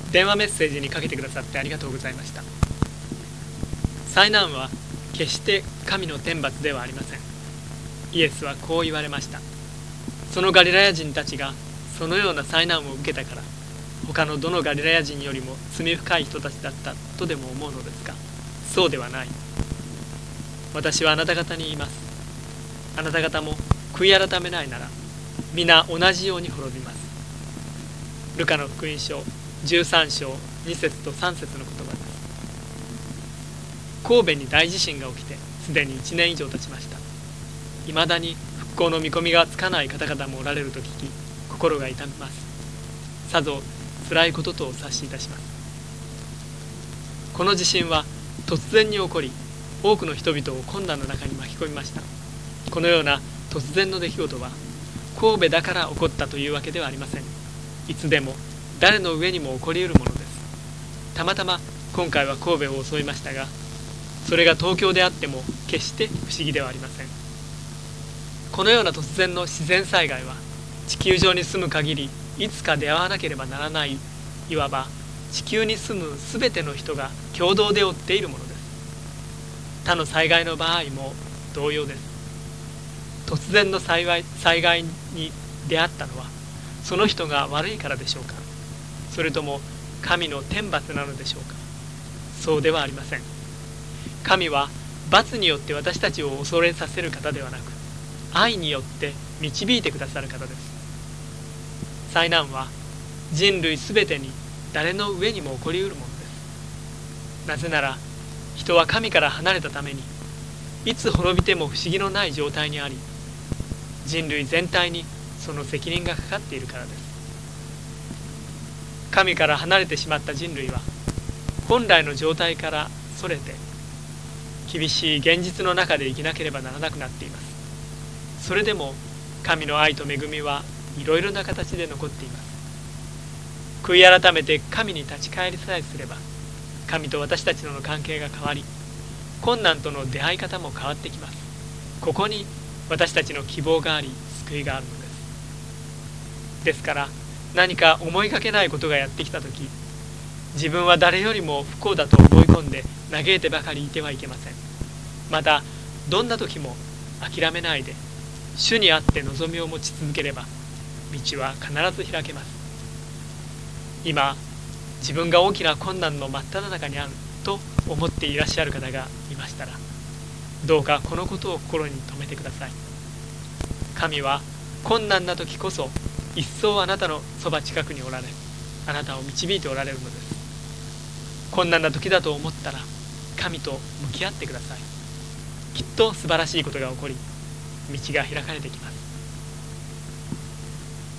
電話メッセージにかけてくださってありがとうございました。災難は決して神の天罰ではありません。イエスはこう言われました。そのガリラヤ人たちがそのような災難を受けたから、他のどのガリラヤ人よりも罪深い人たちだったとでも思うのですか。そうではない。私はあなた方に言います。あなた方も悔い改めないなら、皆同じように滅びます。ルカの福音書13章2節と3節の言葉です。神戸に大地震が起きてすでに1年以上経ちました。いまだに復興の見込みがつかない方々もおられると聞き、心が痛みます。さぞ辛いこととお察しいたします。この地震は突然に起こり、多くの人々を困難の中に巻き込みました。このような突然の出来事は神戸だから起こったというわけではありません。いつでも誰の上にも起こりうるものです。たまたま今回は神戸を襲いましたが、それが東京であっても決して不思議ではありません。このような突然の自然災害は地球上に住む限りいつか出会わなければならない、いわば地球に住むすべての人が共同で負っているものです。他の災害の場合も同様です。突然の災害に出会ったのはその人が悪いからでしょうか、それとも神の天罰なのでしょうか。そうではありません。神は罰によって私たちを恐れさせる方ではなく、愛によって導いてくださる方です。災難は人類すべてに誰の上にも起こりうるものです。なぜなら人は神から離れたためにいつ滅びても不思議のない状態にあり、人類全体にその責任がかかっているからです。神から離れてしまった人類は本来の状態からそれて厳しい現実の中で生きなければならなくなっています。それでも神の愛と恵みはいろいろな形で残っています。悔い改めて神に立ち返りさえすれば、神と私たちとの関係が変わり、困難との出会い方も変わってきます。ここに私たちの希望があり、救いがあるのです。ですから何か思いがけないことがやってきたとき、自分は誰よりも不幸だと思い込んで嘆いてばかりいてはいけません。またどんな時も諦めないで主にあって望みを持ち続ければ、道は必ず開けます。今自分が大きな困難の真っ只中にあると思っていらっしゃる方がいましたら、どうかこのことを心に留めてください。神は困難な時こそ一層あなたのそば近くにおられ、あなたを導いておられるのです。困難な時だと思ったら神と向き合ってください。きっと素晴らしいことが起こり、道が開かれてきます。